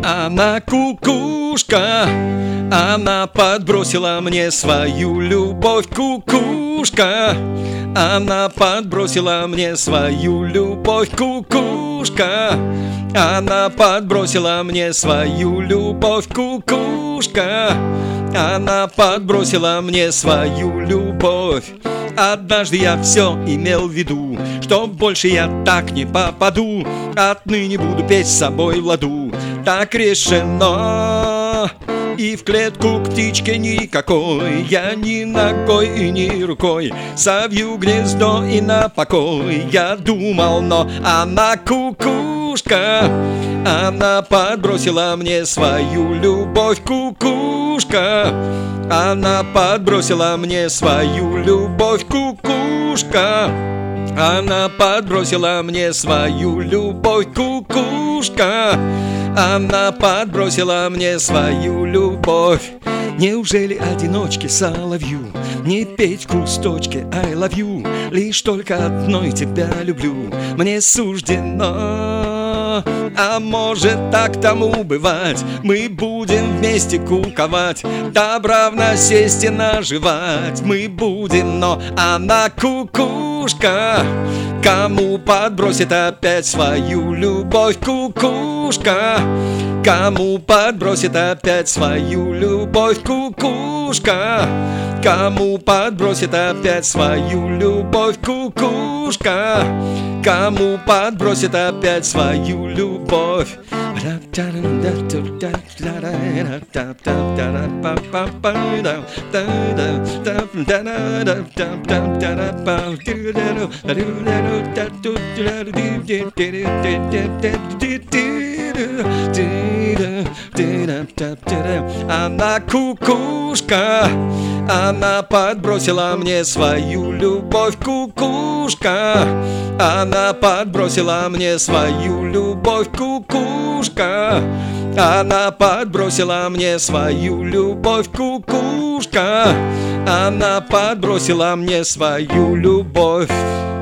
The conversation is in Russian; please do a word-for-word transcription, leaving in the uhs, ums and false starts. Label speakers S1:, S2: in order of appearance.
S1: Она кукушка, она подбросила мне свою любовь. Кукушка, она подбросила мне свою любовь. Кукушка, она подбросила мне свою любовь. Кукушка, она подбросила мне свою любовь. Однажды я все имел в виду, что больше я так не попаду. Отныне буду петь с собой в ладу. Так решено. И в клетку к птичке никакой я ни ногой и ни рукой совью гнездо и на покой я думал, но она кукушка, она подбросила мне свою любовь. Кукушка, она подбросила мне свою любовь. Кукушка, она подбросила мне свою любовь. Кукушка, она подбросила мне свою любовь. Неужели одиночке соловью не петь в кусточке I love you? Лишь только одной тебя люблю мне суждено. А может так тому бывать, мы будем вместе куковать, добра в насесте наживать мы будем, но она кукушка, кому подбросит опять свою любовь. Кукушка, кому подбросит опять свою любовь. Кукушка, кому подбросит опять свою любовь. Кукушка, кому подбросит опять свою любовь. Она кукушка, она подбросила мне свою любовь. Кукушка, она подбросила мне свою любовь. Кукушка, она подбросила мне свою любовь. Кукушка, она подбросила мне свою любовь.